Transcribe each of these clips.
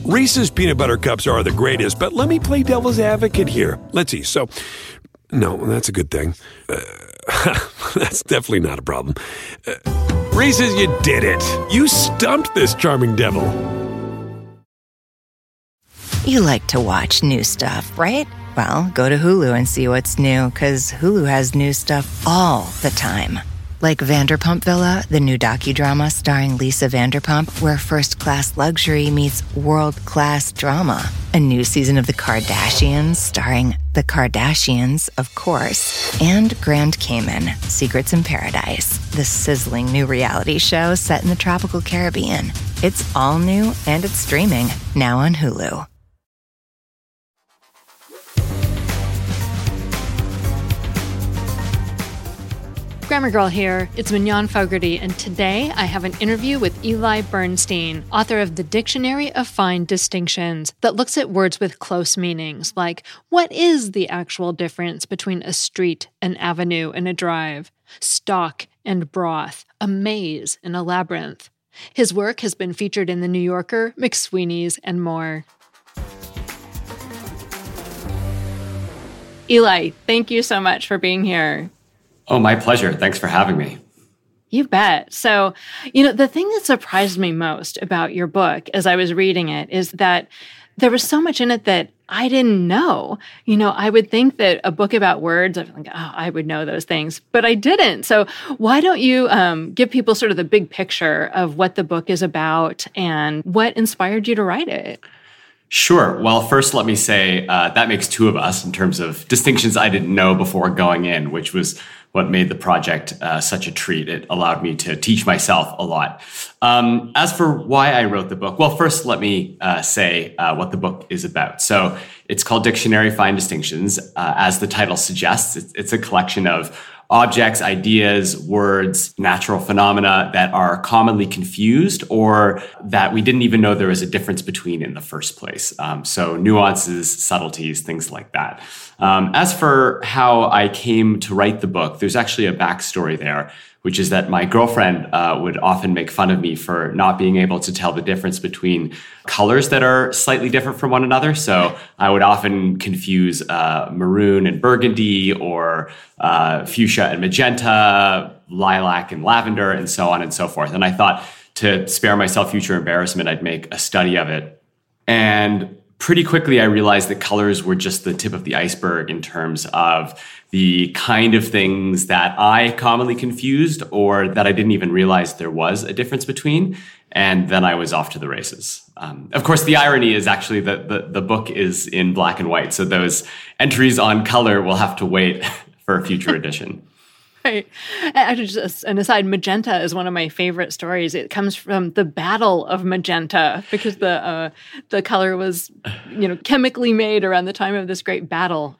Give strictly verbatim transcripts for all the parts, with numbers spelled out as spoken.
Reese's peanut butter cups are the greatest, but let me play devil's advocate here. Let's see. So, no, that's a good thing. Uh, that's definitely not a problem. Uh, Reese's, you did it. You stumped this charming devil. You like to watch new stuff, right? Well, go to Hulu and see what's new, because Hulu has new stuff all the time. Like Vanderpump Villa, the new docudrama starring Lisa Vanderpump, where first-class luxury meets world-class drama. A new season of The Kardashians starring The Kardashians, of course. And Grand Cayman, Secrets in Paradise, the sizzling new reality show set in the tropical Caribbean. It's all new and it's streaming now on Hulu. Grammar Girl here. It's Mignon Fogarty, and today I have an interview with Eli Bernstein, author of The Dictionary of Fine Distinctions, that looks at words with close meanings, like what is the actual difference between a street, an avenue, and a drive, stock and broth, a maze and a labyrinth. His work has been featured in The New Yorker, McSweeney's, and more. Eli, thank you so much for being here. Oh, my pleasure. Thanks for having me. You bet. So, you know, the thing that surprised me most about your book as I was reading it is that there was so much in it that I didn't know. You know, I would think that a book about words, I'm like, oh, I would know those things, but I didn't. So why don't you um, give people sort of the big picture of what the book is about and what inspired you to write it? Sure. Well, first, let me say uh, that makes two of us in terms of distinctions I didn't know before going in, which was what made the project uh, such a treat. It allowed me to teach myself a lot. Um, as for why I wrote the book, well, first, let me uh, say uh, what the book is about. So it's called Dictionary of Fine Distinctions. Uh, as the title suggests, it's, it's a collection of objects, ideas, words, natural phenomena that are commonly confused or that we didn't even know there was a difference between in the first place. Um, so nuances, subtleties, things like that. Um, as for how I came to write the book, there's actually a backstory there, which is that my girlfriend uh, would often make fun of me for not being able to tell the difference between colors that are slightly different from one another. So I would often confuse uh, maroon and burgundy, or uh, fuchsia and magenta, lilac and lavender, and so on and so forth. And I thought, to spare myself future embarrassment, I'd make a study of it. And pretty quickly, I realized that colors were just the tip of the iceberg in terms of the kind of things that I commonly confused or that I didn't even realize there was a difference between. And then I was off to the races. Um, of course, the irony is actually that the, the book is in black and white. So those entries on color will have to wait for a future edition. Right. Actually, just an aside, magenta is one of my favorite stories. It comes from the Battle of Magenta because the uh, the color was, you know, chemically made around the time of this great battle.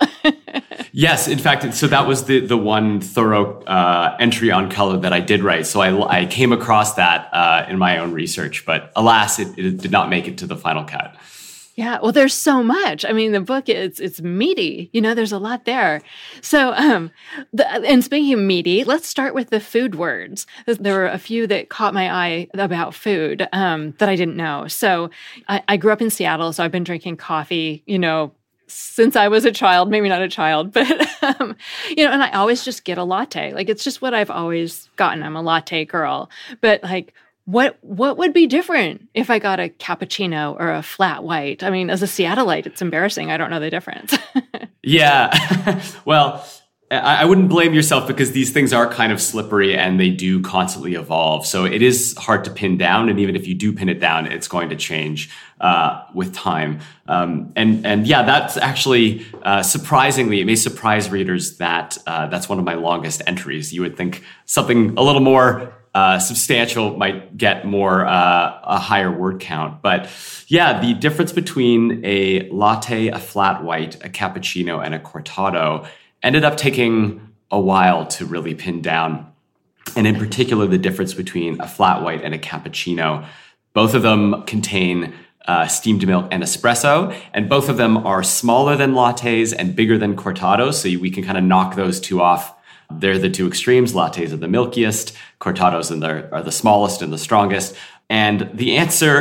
Yes, in fact, so that was the the one thorough uh, entry on color that I did write. So I, I came across that uh, in my own research, but alas, it, it did not make it to the final cut. Yeah, well, there's so much. I mean, the book, it's it's meaty. You know, there's a lot there. So, um, the, and speaking of meaty, let's start with the food words. There were a few that caught my eye about food um, that I didn't know. So I, I grew up in Seattle, so I've been drinking coffee, you know, since I was a child, maybe not a child, but, um, you know, and I always just get a latte. Like, it's just what I've always gotten. I'm a latte girl. But, like, What what would be different if I got a cappuccino or a flat white? I mean, as a Seattleite, it's embarrassing. I don't know the difference. Yeah. Well, I, I wouldn't blame yourself because these things are kind of slippery and they do constantly evolve. So it is hard to pin down. And even if you do pin it down, it's going to change uh, with time. Um, and, and yeah, that's actually uh, surprisingly, it may surprise readers that uh, that's one of my longest entries. You would think something a little more Uh, substantial might get more, uh, a higher word count. But yeah, the difference between a latte, a flat white, a cappuccino, and a cortado ended up taking a while to really pin down. And in particular, the difference between a flat white and a cappuccino. Both of them contain uh, steamed milk and espresso, and both of them are smaller than lattes and bigger than cortados. So we can kind of knock those two off. They're the two extremes. Lattes are the milkiest, cortados are the, are the smallest and the strongest. And the answer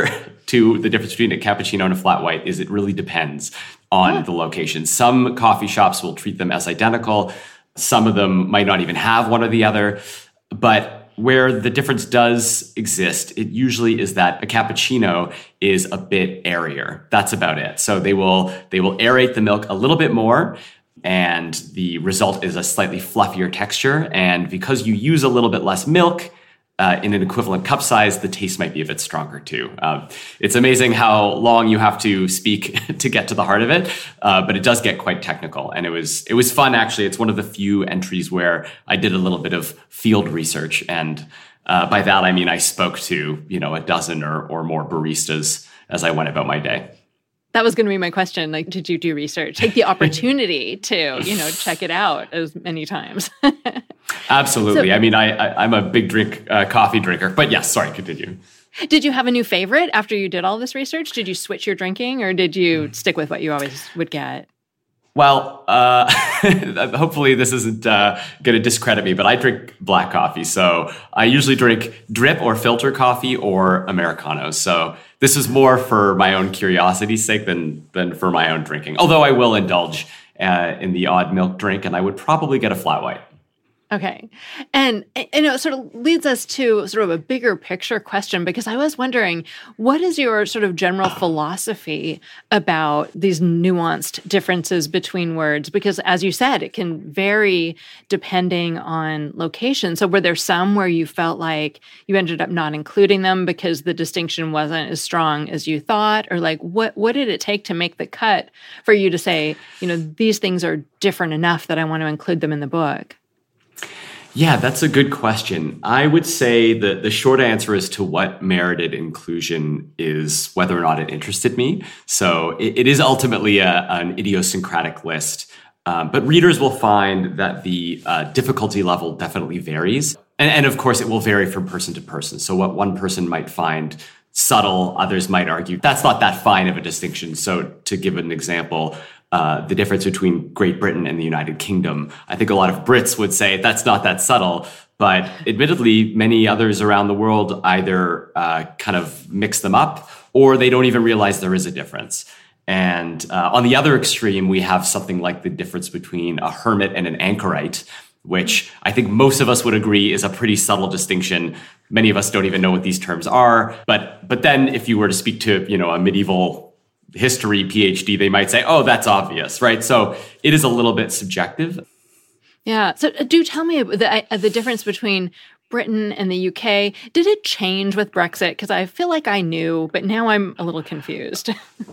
to the difference between a cappuccino and a flat white is it really depends on oh. the location. Some coffee shops will treat them as identical. Some of them might not even have one or the other. But where the difference does exist, it usually is that a cappuccino is a bit airier. That's about it. So they will they will aerate the milk a little bit more, and the result is a slightly fluffier texture. And because you use a little bit less milk uh, in an equivalent cup size, the taste might be a bit stronger too. Um, it's amazing how long you have to speak to get to the heart of it, uh, but it does get quite technical. And it was it was fun, actually. It's one of the few entries where I did a little bit of field research. And uh, by that, I mean I spoke to, you know, a dozen or, or more baristas as I went about my day. That was going to be my question. Like, did you do research? Take the opportunity to, you know, check it out as many times. Absolutely. So, I mean, I, I, I'm a big drink uh, coffee drinker. But yes, sorry, continue. Did you have a new favorite after you did all this research? Did you switch your drinking, or did you stick with what you always would get? Well, uh, hopefully this isn't uh, going to discredit me, but I drink black coffee. So I usually drink drip or filter coffee or Americanos. So this is more for my own curiosity's sake than than for my own drinking. Although I will indulge uh, in the odd milk drink, and I would probably get a flat white. Okay. And, you know, it sort of leads us to sort of a bigger picture question, because I was wondering, what is your sort of general philosophy about these nuanced differences between words? Because as you said, it can vary depending on location. So were there some where you felt like you ended up not including them because the distinction wasn't as strong as you thought? Or like, what, what did it take to make the cut for you to say, you know, these things are different enough that I want to include them in the book? Yeah, that's a good question. I would say that the short answer as to what merited inclusion is whether or not it interested me. So it, it is ultimately a, an idiosyncratic list, um, but readers will find that the uh, difficulty level definitely varies. And, and of course, it will vary from person to person. So what one person might find subtle, others might argue that's not that fine of a distinction. So to give an example, Uh, the difference between Great Britain and the United Kingdom. I think a lot of Brits would say that's not that subtle, but admittedly, many others around the world either uh, kind of mix them up or they don't even realize there is a difference. And uh, on the other extreme, we have something like the difference between a hermit and an anchorite, which I think most of us would agree is a pretty subtle distinction. Many of us don't even know what these terms are. But but then if you were to speak to, you know, a medieval history PhD, they might say, oh, that's obvious, right? So it is a little bit subjective. Yeah. So do tell me the, the difference between Britain and the U K. Did it change with Brexit? Because I feel like I knew, but now I'm a little confused.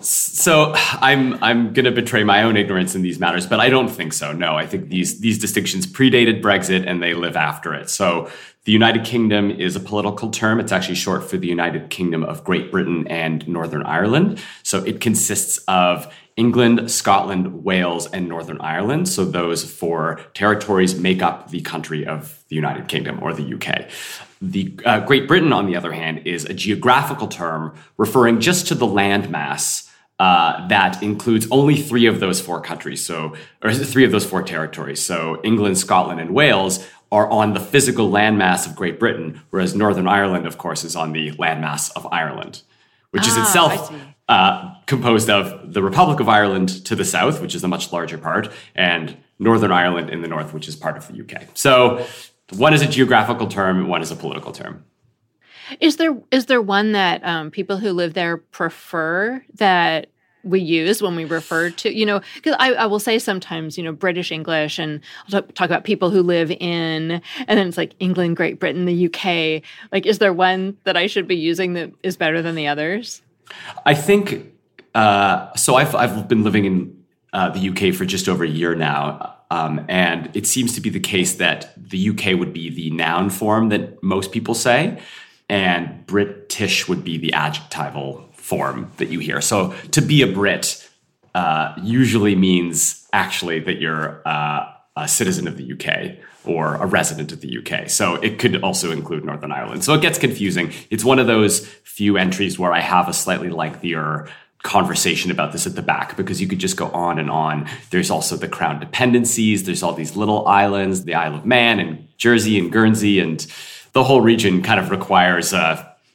So I'm I'm going to betray my own ignorance in these matters, but I don't think so. No, I think these these distinctions predated Brexit and they live after it. So the United Kingdom is a political term. It's actually short for the United Kingdom of Great Britain and Northern Ireland. So it consists of England, Scotland, Wales, and Northern Ireland. So those four territories make up the country of the United Kingdom, or the U K. The uh, Great Britain, on the other hand, is a geographical term referring just to the landmass uh, that includes only three of those four countries. So, or three of those four territories. So England, Scotland, and Wales are on the physical landmass of Great Britain, whereas Northern Ireland, of course, is on the landmass of Ireland, which ah, is itself uh, composed of the Republic of Ireland to the south, which is the much larger part, and Northern Ireland in the north, which is part of the U K. So one is a geographical term, one is a political term. Is there is there one that um, people who live there prefer that we use when we refer to, you know, because I, I will say sometimes, you know, British English, and I'll talk, talk about people who live in, and then it's like England, Great Britain, the U K. Like, is there one that I should be using that is better than the others? I think, uh, so I've, I've been living in uh, the U K for just over a year now. Um, and it seems to be the case that the U K would be the noun form that most people say, and British would be the adjectival form that you hear. So to be a Brit uh, usually means actually that you're uh, a citizen of the U K or a resident of the U K. So it could also include Northern Ireland. So it gets confusing. It's one of those few entries where I have a slightly lengthier conversation about this at the back, because you could just go on and on. There's also the Crown dependencies. There's all these little islands, the Isle of Man and Jersey and Guernsey, and the whole region kind of requires a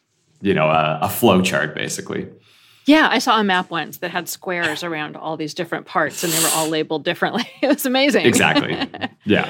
you know, a, a flow chart, basically. Yeah, I saw a map once that had squares around all these different parts, and they were all labeled differently. It was amazing. Exactly. Yeah.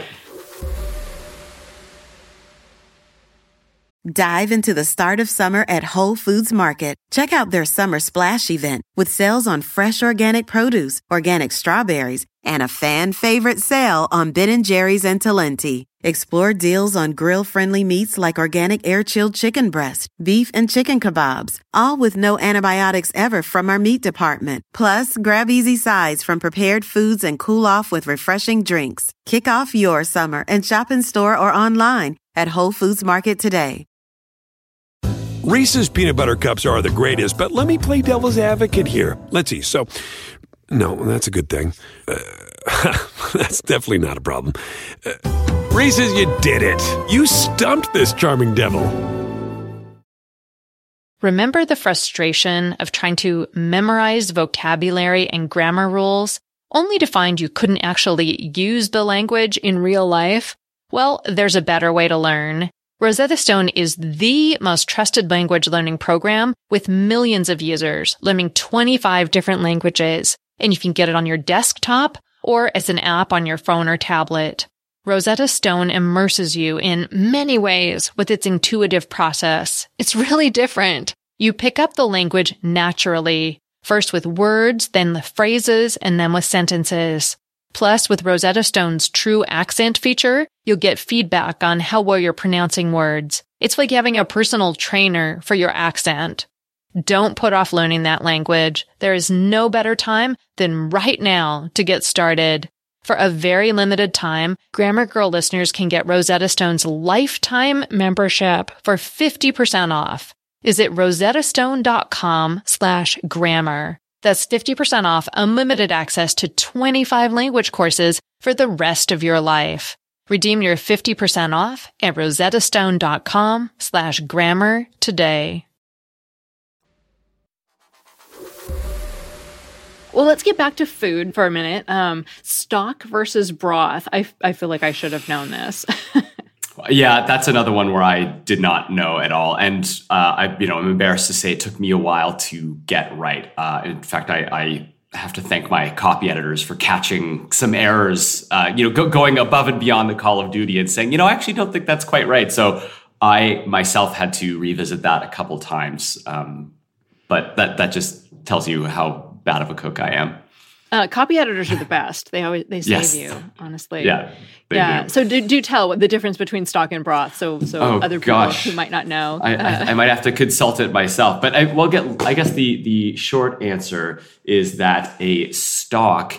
Dive into the start of summer at Whole Foods Market. Check out their Summer Splash event with sales on fresh organic produce, organic strawberries, and a fan-favorite sale on Ben and Jerry's and Talenti. Explore deals on grill-friendly meats like organic air-chilled chicken breast, beef and chicken kebabs, all with no antibiotics ever from our meat department. Plus, grab easy sides from prepared foods and cool off with refreshing drinks. Kick off your summer and shop in store or online at Whole Foods Market today. Reese's peanut butter cups are the greatest, but let me play devil's advocate here. Let's see. So, no, that's a good thing. Uh, that's definitely not a problem. Uh, Reese's, you did it. You stumped this charming devil. Remember the frustration of trying to memorize vocabulary and grammar rules, only to find you couldn't actually use the language in real life? Well, there's a better way to learn. Rosetta Stone is the most trusted language learning program with millions of users learning twenty-five different languages, and you can get it on your desktop or as an app on your phone or tablet. Rosetta Stone immerses you in many ways with its intuitive process. It's really different. You pick up the language naturally, first with words, then the phrases, and then with sentences. Plus, with Rosetta Stone's True Accent feature, you'll get feedback on how well you're pronouncing words. It's like having a personal trainer for your accent. Don't put off learning that language. There is no better time than right now to get started. For a very limited time, Grammar Girl listeners can get Rosetta Stone's lifetime membership for fifty percent off. Visit rosettastone.com slash grammar. That's fifty percent off unlimited access to twenty-five language courses for the rest of your life. Redeem your fifty percent off at rosettastone.com slash grammar today. Well, let's get back to food for a minute. Um, stock versus broth. I, I feel like I should have known this. Yeah, that's another one where I did not know at all. And uh, I, you know, I'm embarrassed to say it took me a while to get right. Uh, in fact, I, I have to thank my copy editors for catching some errors, uh, you know, go, going above and beyond the call of duty and saying, you know, I actually don't think that's quite right. So I myself had to revisit that a couple times. Um, but that that just tells you how bad of a cook I am. Uh, copy editors are the best. They always they save yes. you, honestly. Yeah, they yeah. do. So do, do tell what the difference between stock and broth. So so oh, other people gosh. who might not know. I, uh, I, I might have to consult it myself. But I will get. I guess the the short answer is that a stock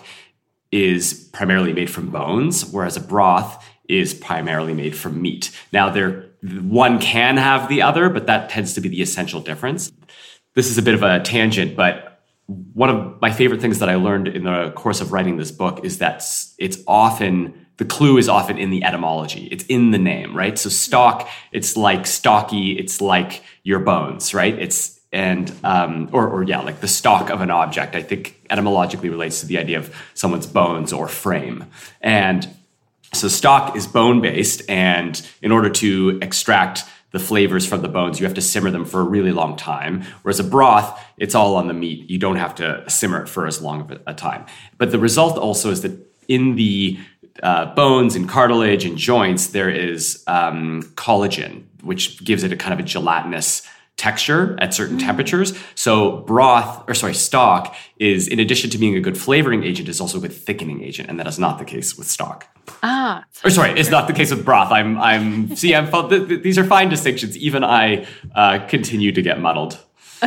is primarily made from bones, whereas a broth is primarily made from meat. Now, there one can have the other, but that tends to be the essential difference. This is a bit of a tangent, but one of my favorite things that I learned in the course of writing this book is that it's often, the clue is often in the etymology. It's in the name, right? So stock, it's like stocky, it's like your bones, right? It's, and, um, or, or yeah, like the stock of an object, I think etymologically relates to the idea of someone's bones or frame. And so stock is bone-based, and in order to extract the flavors from the bones, you have to simmer them for a really long time. Whereas a broth, it's all on the meat. You don't have to simmer it for as long of a time. But the result also is that in the uh, bones and cartilage and joints, there is um, collagen, which gives it a kind of a gelatinous texture at certain mm. temperatures. So broth, or sorry, stock is, in addition to being a good flavoring agent, is also a good thickening agent. And that is not the case with stock. Ah, or sorry, it's not the case with broth. I'm, I'm. See, I'm. Th- th- these are fine distinctions. Even I uh, continue to get muddled.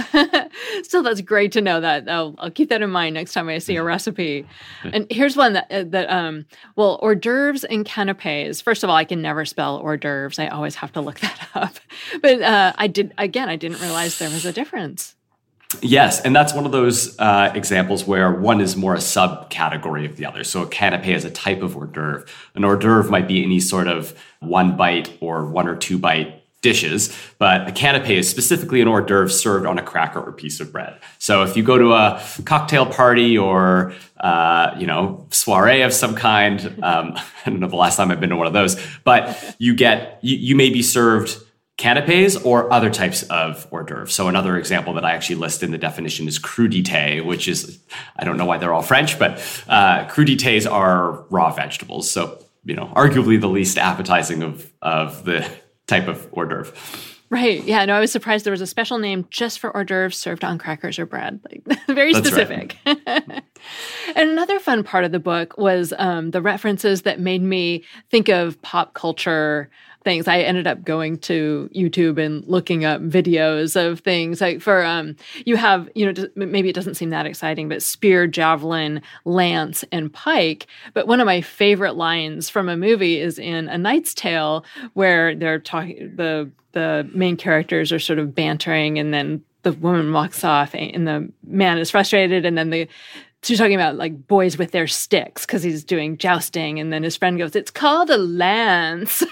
Still, that's great to know that. I'll, I'll keep that in mind next time I see a recipe. And here's one that uh, that um. Well, hors d'oeuvres and canapes. First of all, I can never spell hors d'oeuvres. I always have to look that up. But uh, I did again. I didn't realize there was a difference. Yes, and that's one of those uh, examples where one is more a subcategory of the other. So a canapé is a type of hors d'oeuvre. An hors d'oeuvre might be any sort of one bite or one or two bite dishes, but a canapé is specifically an hors d'oeuvre served on a cracker or piece of bread. So if you go to a cocktail party or uh, you know, soiree of some kind, um, I don't know the last time I've been to one of those, but you get you, you may be served canapes or other types of hors d'oeuvres. So another example that I actually list in the definition is crudité, which is, I don't know why they're all French, but uh, crudités are raw vegetables. So, you know, arguably the least appetizing of, of the type of hors d'oeuvre. Right. Yeah. No, I was surprised there was a special name just for hors d'oeuvres served on crackers or bread. Like, very That's specific. Right. And another fun part of the book was um, the references that made me think of pop culture things. I ended up going to YouTube and looking up videos of things like for, um, you have, you know, maybe it doesn't seem that exciting, but spear, javelin, lance, and pike. But one of my favorite lines from a movie is in A Knight's Tale, where they're talking, the, the main characters are sort of bantering, and then the woman walks off and the man is frustrated, and then the she's talking about like boys with their sticks because he's doing jousting, and then his friend goes, "It's called a lance." so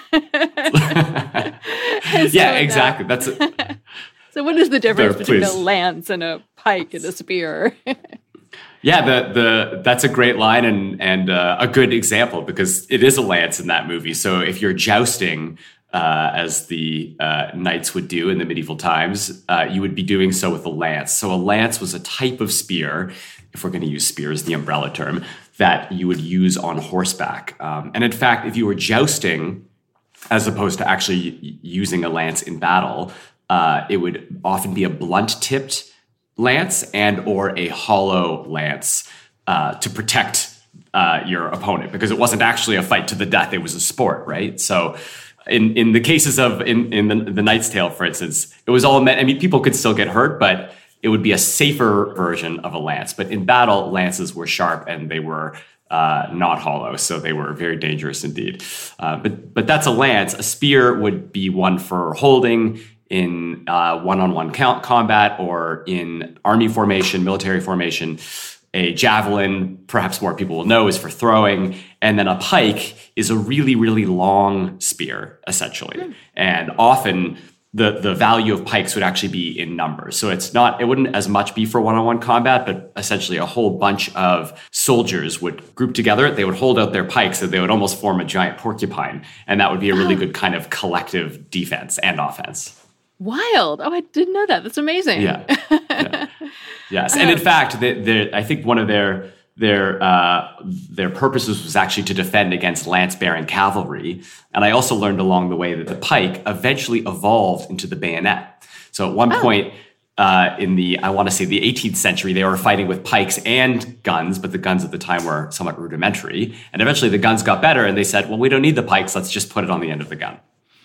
yeah, exactly. That, That's a, so. What is the difference there, between please. a lance and a pike and a spear? Yeah, the the that's a great line and and uh, a good example, because it is a lance in that movie. So if you're jousting, uh, as the uh, knights would do in the medieval times, uh, you would be doing so with a lance. So a lance was a type of spear, if we're going to use spear as the umbrella term, that you would use on horseback. Um, and in fact, if you were jousting, as opposed to actually using a lance in battle, uh, it would often be a blunt-tipped lance and or a hollow lance uh, to protect uh, your opponent, because it wasn't actually a fight to the death. It was a sport, right? So in, in the cases of, in, in the, the Knight's Tale, for instance, it was all meant, I mean, people could still get hurt, but it would be a safer version of a lance. But in battle, lances were sharp and they were uh, not hollow, so they were very dangerous indeed. Uh, but but that's a lance. A spear would be one for holding in uh, one-on-one count combat or in army formation, military formation. A javelin, perhaps more people will know, is for throwing. And then a pike is a really, really long spear, essentially. Mm. And often the, the value of pikes would actually be in numbers. So it's not, it wouldn't as much be for one-on-one combat, but essentially a whole bunch of soldiers would group together. They would hold out their pikes and they would almost form a giant porcupine. And that would be a really good kind of collective defense and offense. Wild. Oh, I didn't know that. That's amazing. Yeah. yeah. Yes. And in fact, the, the, I think one of their their uh, their purposes was actually to defend against lance-bearing cavalry. And I also learned along the way that the pike eventually evolved into the bayonet. So at one oh. point uh, in the, I want to say the eighteenth century, they were fighting with pikes and guns, but the guns at the time were somewhat rudimentary. And eventually the guns got better and they said, well, we don't need the pikes. Let's just put it on the end of the gun.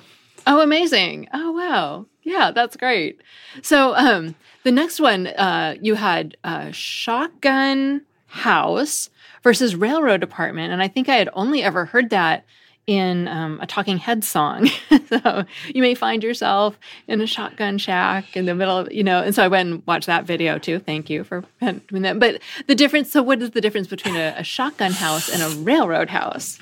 Oh, amazing. Oh, wow. Yeah, that's great. So um, the next one, uh, you had uh, shotgun house versus railroad apartment. And I think I had only ever heard that in um, a Talking Heads song. So you may find yourself in a shotgun shack in the middle of, you know, and so I went and watched that video too. Thank you for doing that. But the difference, so what is the difference between a, a shotgun house and a railroad house?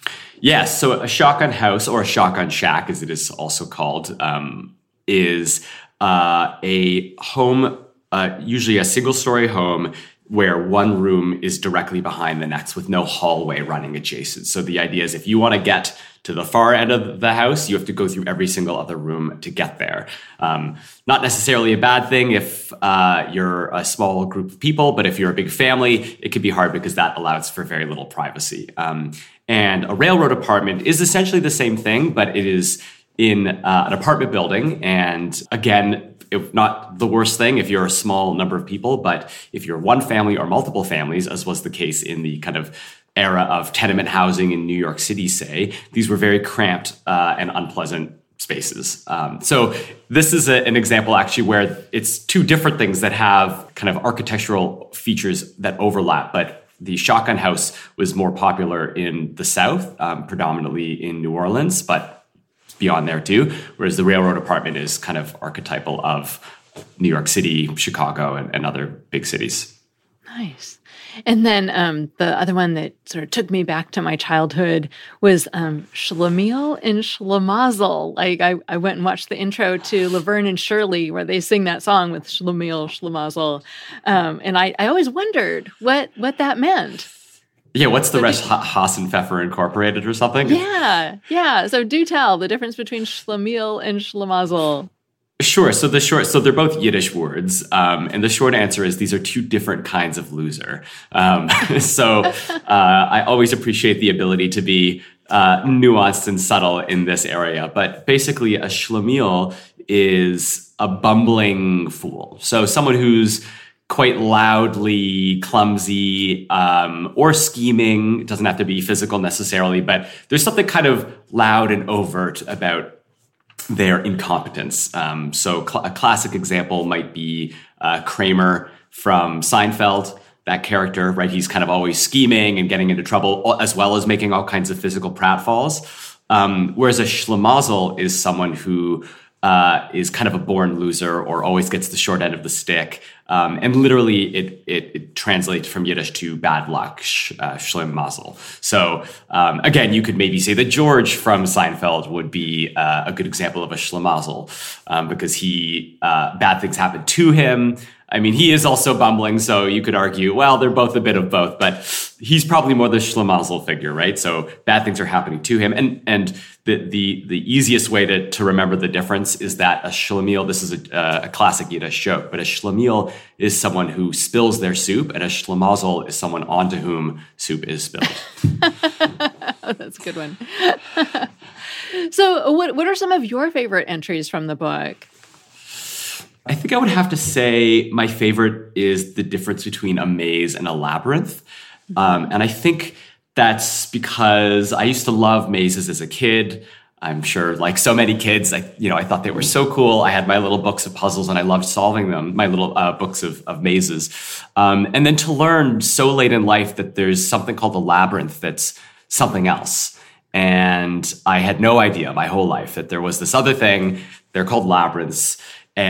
Yes, so a shotgun house, or a shotgun shack as it is also called, um, is uh, a home, uh, usually a single-story home, where one room is directly behind the next with no hallway running adjacent. So the idea is if you want to get to the far end of the house, you have to go through every single other room to get there. Um, not necessarily a bad thing if uh, you're a small group of people, but if you're a big family, it could be hard because that allows for very little privacy. Um, and a railroad apartment is essentially the same thing, but it is in uh, an apartment building. And again, if not the worst thing if you're a small number of people, but if you're one family or multiple families, as was the case in the kind of era of tenement housing in New York City, say, these were very cramped uh, and unpleasant spaces. Um, so this is a, an example actually where it's two different things that have kind of architectural features that overlap, but the shotgun house was more popular in the South, um, predominantly in New Orleans, but beyond there too, whereas the railroad apartment is kind of archetypal of New York City, Chicago, and, and other big cities. Nice. And then um, the other one that sort of took me back to my childhood was um, Schlemiel and Schlemazel. Like I, I went and watched the intro to Laverne and Shirley where they sing that song with Schlemiel, Schlemazel. Um, and I, I always wondered what, what that meant. Yeah, what's the so rest? Do, Haas and Pfeffer Incorporated or something? Yeah, yeah. So do tell the difference between schlemiel and schlemazel. Sure. So the short, so they're both Yiddish words, um, and the short answer is these are two different kinds of loser. Um, so uh, I always appreciate the ability to be uh, nuanced and subtle in this area. But basically, a schlemiel is a bumbling fool. So someone who's quite loudly clumsy um, or scheming. It doesn't have to be physical necessarily, but there's something kind of loud and overt about their incompetence. Um, so cl- a classic example might be uh, Kramer from Seinfeld, that character, right? He's kind of always scheming and getting into trouble, as well as making all kinds of physical pratfalls. Um, whereas a schlemazel is someone who uh, is kind of a born loser or always gets the short end of the stick. Um, and literally it, it, it translates from Yiddish to bad luck, sh, uh, schlemazel. So um, again, you could maybe say that George from Seinfeld would be uh, a good example of a schlemazel um, because he, uh, bad things happen to him. I mean, he is also bumbling, so you could argue, well, they're both a bit of both, but he's probably more the schlemazel figure, right? So bad things are happening to him. And and the the the easiest way to, to remember the difference is that a schlemiel, this is a, a classic Yiddish joke, but a schlemiel is someone who spills their soup, and a schlemazel is someone onto whom soup is spilled. That's a good one. So what what are some of your favorite entries from the book? I think I would have to say my favorite is the difference between a maze and a labyrinth. Um, and I think that's because I used to love mazes as a kid. I'm sure, like so many kids, I, you know, I thought they were so cool. I had my little books of puzzles and I loved solving them, my little uh, books of, of mazes. Um, and then to learn so late in life that there's something called a labyrinth that's something else. And I had no idea my whole life that there was this other thing. They're called labyrinths.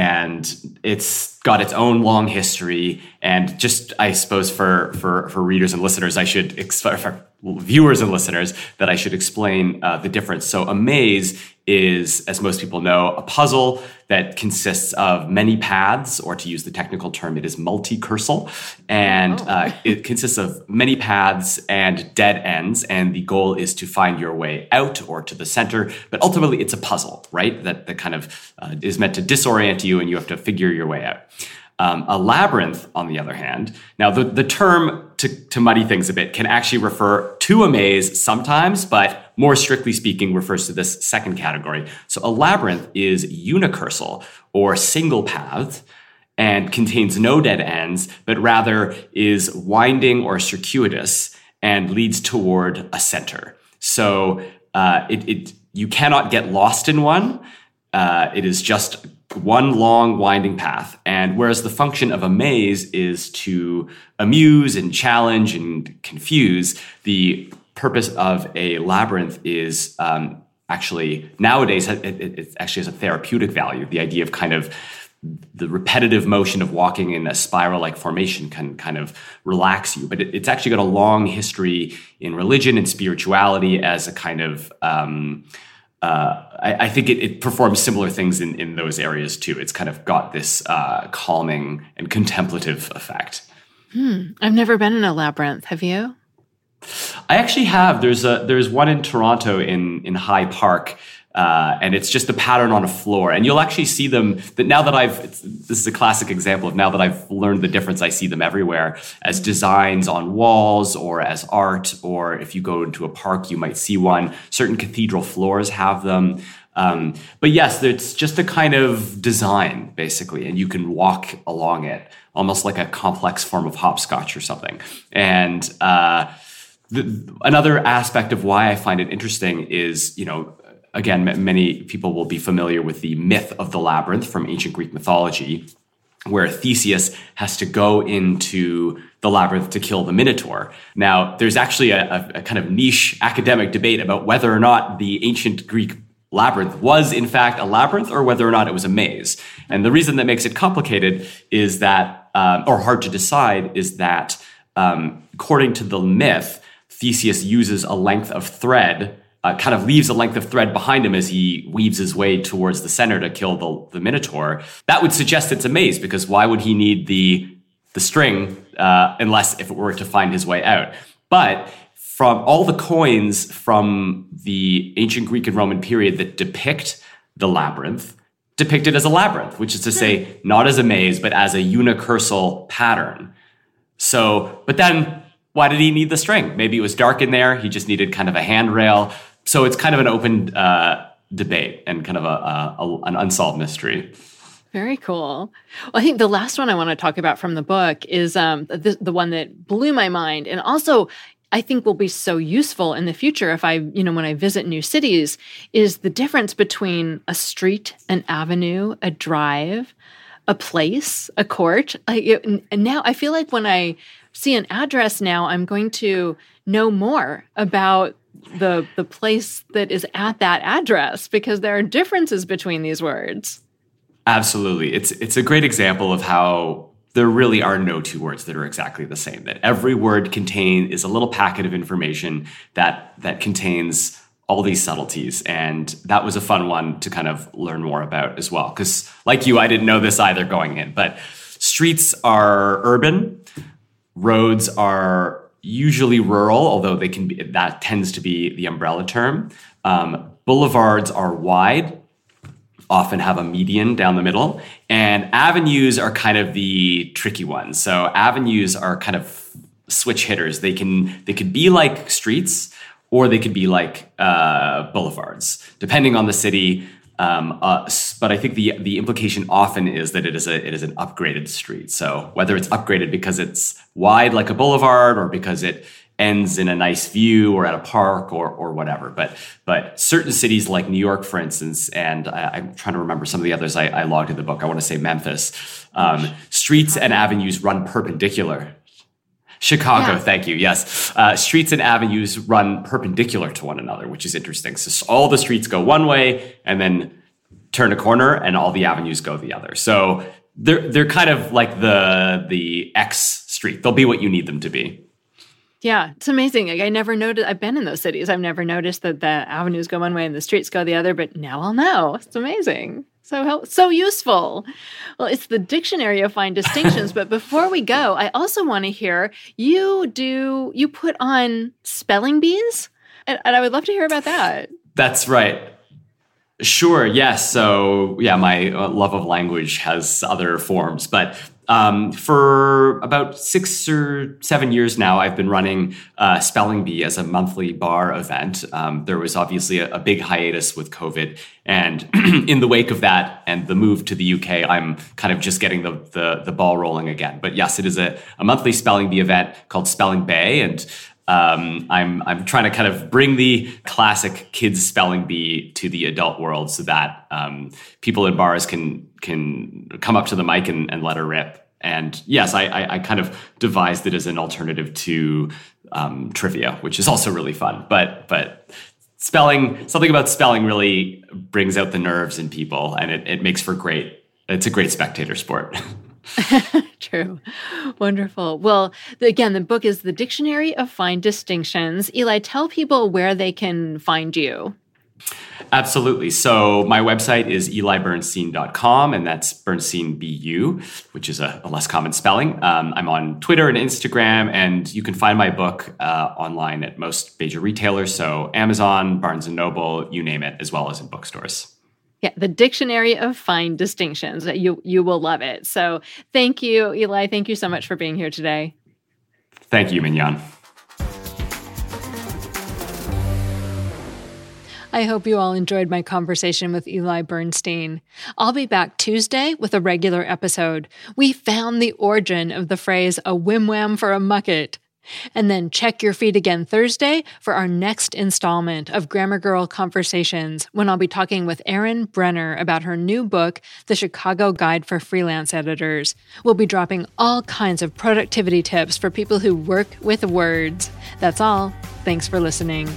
And it's got its own long history. And just, I suppose, for for for readers and listeners, I should, ex- for viewers and listeners, that I should explain uh, the difference. So a maze is, as most people know, a puzzle that consists of many paths, or to use the technical term, it is multicursal. And oh. uh, it consists of many paths and dead ends. And the goal is to find your way out or to the center. But ultimately, it's a puzzle, right? That, that kind of uh, is meant to disorient you and you have to figure your way out. Um, a labyrinth, on the other hand, now the, the term, to, to muddy things a bit, can actually refer to a maze sometimes, but more strictly speaking refers to this second category. So a labyrinth is unicursal or single path and contains no dead ends, but rather is winding or circuitous and leads toward a center. So uh, it, it you cannot get lost in one. Uh, it is just one long winding path. And whereas the function of a maze is to amuse and challenge and confuse, the purpose of a labyrinth is um, actually nowadays, it, it, it actually has a therapeutic value. The idea of kind of the repetitive motion of walking in a spiral-like formation can kind of relax you. But it, it's actually got a long history in religion and spirituality as a kind of... Um, Uh, I, I think it, it performs similar things in, in those areas too. It's kind of got this uh, calming and contemplative effect. Hmm. I've never been in a labyrinth. Have you? I actually have. There's a there's one in Toronto in in High Park, uh, and it's just a pattern on a floor. And you'll actually see them. That now that I've it's, this is a classic example of now that I've learned the difference. I see them everywhere as designs on walls or as art. Or if you go into a park, you might see one. Certain cathedral floors have them. Um, but yes, it's just a kind of design basically, and you can walk along it almost like a complex form of hopscotch or something. And uh, the, another aspect of why I find it interesting is, you know. Again, m- many people will be familiar with the myth of the labyrinth from ancient Greek mythology, where Theseus has to go into the labyrinth to kill the Minotaur. Now, there's actually a, a, a kind of niche academic debate about whether or not the ancient Greek labyrinth was, in fact, a labyrinth or whether or not it was a maze. And the reason that makes it complicated is that, um, or hard to decide, is that um, according to the myth, Theseus uses a length of thread Uh, kind of leaves a length of thread behind him as he weaves his way towards the center to kill the, the Minotaur. That would suggest it's a maze, because why would he need the the string uh, unless if it were to find his way out? But from all the coins from the ancient Greek and Roman period that depict the labyrinth, depict it as a labyrinth, which is to say, not as a maze, but as a unicursal pattern. So, but then why did he need the string? Maybe it was dark in there. He just needed kind of a handrail. So it's kind of an open uh, debate and kind of a, a, a an unsolved mystery. Very cool. Well, I think the last one I want to talk about from the book is um, the, the one that blew my mind, and also I think will be so useful in the future if I, you know, when I visit new cities, is the difference between a street, an avenue, a drive, a place, a court. Like it, and now I feel like when I see an address now, I'm going to know more about the the place that is at that address because there are differences between these words. Absolutely. It's it's a great example of how there really are no two words that are exactly the same, that every word contain is a little packet of information that that contains all these subtleties. And that was a fun one to kind of learn more about as well. Because like you, I didn't know this either going in, but streets are urban, roads are usually rural, although they can be, that tends to be the umbrella term. Um, boulevards are wide, often have a median down the middle, and avenues are kind of the tricky ones. So avenues are kind of switch hitters. They can they could be like streets, or they could be like uh, boulevards, depending on the city. Um, uh, but I think the the implication often is that it is a it is an upgraded street. So whether it's upgraded because it's wide like a boulevard, or because it ends in a nice view or at a park or or whatever. But but certain cities like New York, for instance, and I, I'm trying to remember some of the others I, I logged in the book. I want to say Memphis. Um, streets and avenues run perpendicular. Chicago, yeah. Thank you. Yes. Uh, streets and avenues run perpendicular to one another, which is interesting. So all the streets go one way and then turn a corner, and all the avenues go the other. So they're they're kind of like the the X street. They'll be what you need them to be. Yeah, it's amazing. Like, I never noticed, I've been in those cities. I've never noticed that the avenues go one way and the streets go the other, but now I'll know. It's amazing. So help, so useful. Well, it's the Dictionary of Fine Distinctions, but before we go, I also want to hear, you do, you put on spelling bees? And, and I would love to hear about that. That's right. Sure, yes. So, yeah, my love of language has other forms, but Um, for about six or seven years now, I've been running uh, Spelling Bee as a monthly bar event. Um, there was obviously a, a big hiatus with COVID. And in the wake of that and the move to the U K, I'm kind of just getting the the, the ball rolling again. But yes, it is a, a monthly Spelling Bee event called Spelling Bay. And um, I'm I'm trying to kind of bring the classic kids spelling bee to the adult world so that um, people in bars can can come up to the mic and, and let her rip. And yes, I, I, I kind of devised it as an alternative to um, trivia, which is also really fun. But but spelling, something about spelling really brings out the nerves in people, and it, it makes for great, it's a great spectator sport. True. Wonderful. Well, the, again, the book is The Dictionary of Fine Distinctions. Eli, tell people where they can find you. Absolutely. So my website is eli bernstein dot com, and that's Bernstein B U, which is a, a less common spelling. Um, I'm on Twitter and Instagram, and you can find my book uh, online at most major retailers. So Amazon, Barnes and Noble, you name it, as well as in bookstores. Yeah, The Dictionary of Fine Distinctions. You, you will love it. So thank you, Eli. Thank you so much for being here today. Thank you, Mignon. I hope you all enjoyed my conversation with Eli Bernstein. I'll be back Tuesday with a regular episode. We found the origin of the phrase, a whim-wham for a mucket. And then check your feed again Thursday for our next installment of Grammar Girl Conversations, when I'll be talking with Erin Brenner about her new book, The Chicago Guide for Freelance Editors. We'll be dropping all kinds of productivity tips for people who work with words. That's all. Thanks for listening.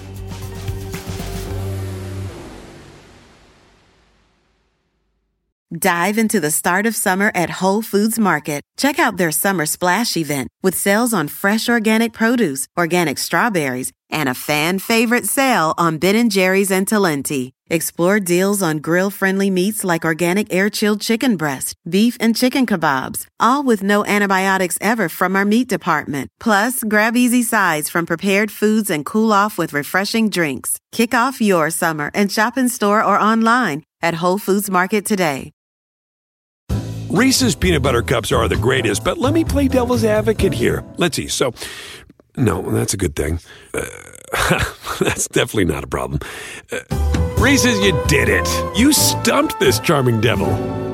Dive into the start of summer at Whole Foods Market. Check out their summer splash event with sales on fresh organic produce, organic strawberries, and a fan favorite sale on Ben and Jerry's and Talenti. Explore deals on grill-friendly meats like organic air-chilled chicken breast, beef, and chicken kebabs, all with no antibiotics ever from our meat department. Plus, grab easy sides from prepared foods and cool off with refreshing drinks. Kick off your summer and shop in store or online at Whole Foods Market today. Reese's peanut butter cups are the greatest, but let me play devil's advocate here. Let's see. So, no, that's a good thing. Uh, that's definitely not a problem. Uh, Reese's, you did it. You stumped this charming devil.